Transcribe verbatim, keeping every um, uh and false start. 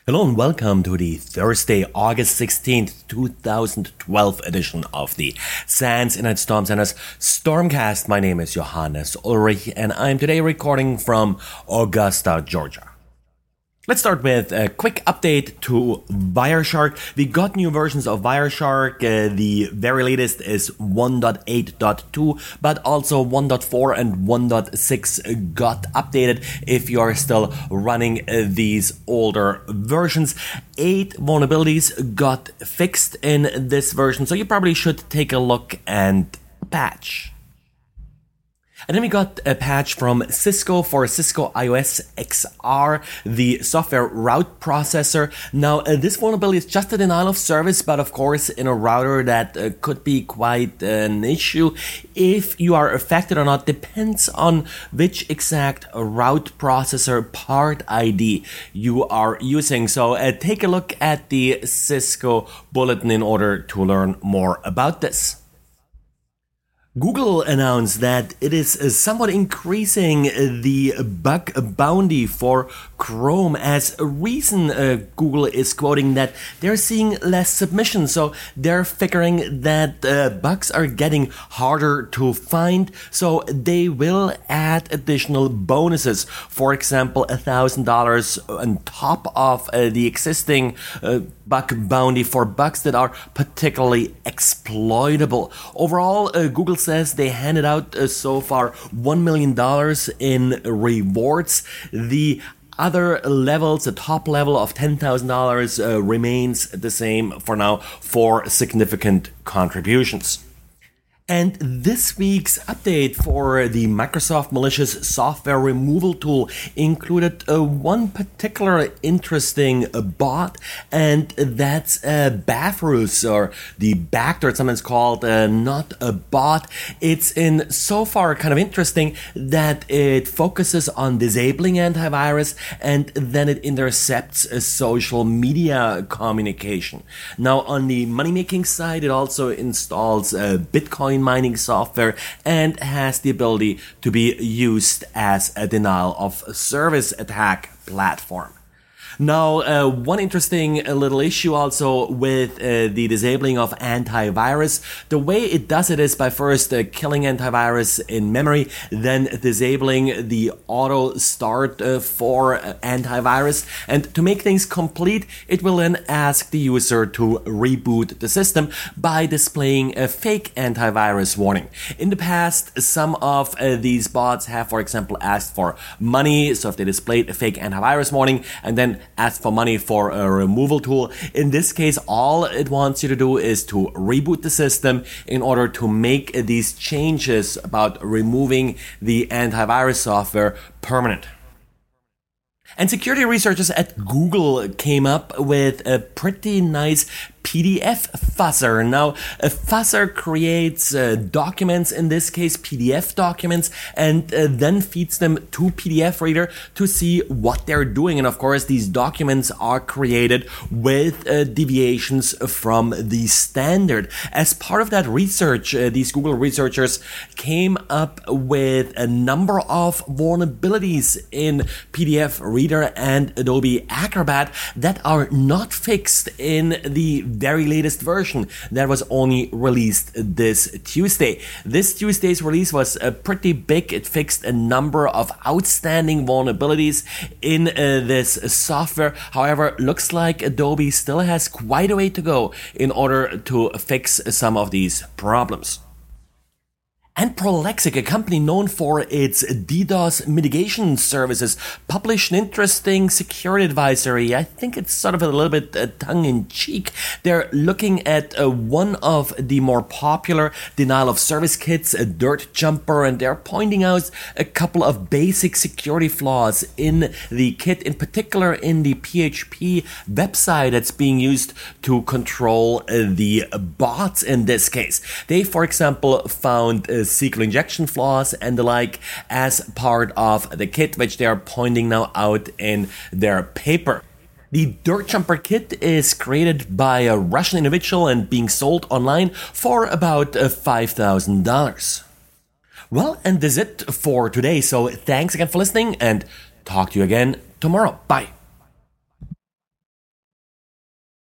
Hello and welcome to the Thursday, August sixteenth, twenty twelve edition of the SANS Internet Storm Center's Stormcast. My name is Johannes Ulrich and I'm today recording from Augusta, Georgia. Let's start with a quick update to Wireshark. We got new versions of Wireshark. Uh, the very latest is one point eight point two, but also one point four and one point six got updated if you are still running uh, these older versions. Eight vulnerabilities got fixed in this version, so you probably should take a look and patch. And then we got a patch from Cisco for Cisco iOS X R, the software route processor. Now, uh, this vulnerability is just a denial of service, but of course, in a router that uh, could be quite an issue. If you are affected or not depends on which exact route processor part I D you are using. So uh, take a look at the Cisco bulletin in order to learn more about this. Google announced that it is somewhat increasing the bug bounty for Chrome. As a reason, uh, Google is quoting that they're seeing less submissions, so they're figuring that uh, bugs are getting harder to find, so they will add additional bonuses. For example, one thousand dollars on top of uh, the existing uh, bug bounty for bugs that are particularly exploitable. Overall, uh, Google says they handed out uh, so far one million dollars in rewards. The other levels, the top level of ten thousand dollars uh, remains the same for now for significant contributions. And this week's update for the Microsoft malicious software removal tool included uh, one particular interesting uh, bot, and that's uh, Bathrus, or the backdoor, it's sometimes called, uh, not a bot. It's in so far kind of interesting that it focuses on disabling antivirus and then it intercepts uh, social media communication. Now, on the money-making side, it also installs uh, Bitcoin mining software and has the ability to be used as a denial of service attack platform. Now, uh, one interesting uh, little issue also with uh, the disabling of antivirus. The way it does it is by first uh, killing antivirus in memory, then disabling the auto start uh, for uh, antivirus. And to make things complete, it will then ask the user to reboot the system by displaying a fake antivirus warning. In the past, some of uh, these bots have, for example, asked for money. So if they displayed a fake antivirus warning and then ask for money for a removal tool. In this case, all it wants you to do is to reboot the system in order to make these changes about removing the antivirus software permanent. And security researchers at Google came up with a pretty nice P D F fuzzer. Now, a fuzzer creates uh, documents, in this case P D F documents, and uh, then feeds them to P D F reader to see what they're doing. And of course, these documents are created with uh, deviations from the standard. As part of that research, uh, these Google researchers came up with a number of vulnerabilities in P D F Reader and Adobe Acrobat that are not fixed in the very latest version that was only released this Tuesday. This Tuesday's release was uh, pretty big. It fixed a number of outstanding vulnerabilities in uh, this software. However, looks like Adobe still has quite a way to go in order to fix some of these problems. And Prolexic, a company known for its DDoS mitigation services, published an interesting security advisory. I think it's sort of a little bit uh, tongue-in-cheek. They're looking at uh, one of the more popular denial of service kits, a Dirt Jumper, and they're pointing out a couple of basic security flaws in the kit, in particular in the P H P website that's being used to control uh, the bots in this case. They, for example, found uh, S Q L injection flaws and the like as part of the kit, which they are pointing now out in their paper. The Dirt Jumper kit is created by a Russian individual and being sold online for about five thousand dollars. Well, and that's it for today. So thanks again for listening and talk to you again tomorrow. Bye.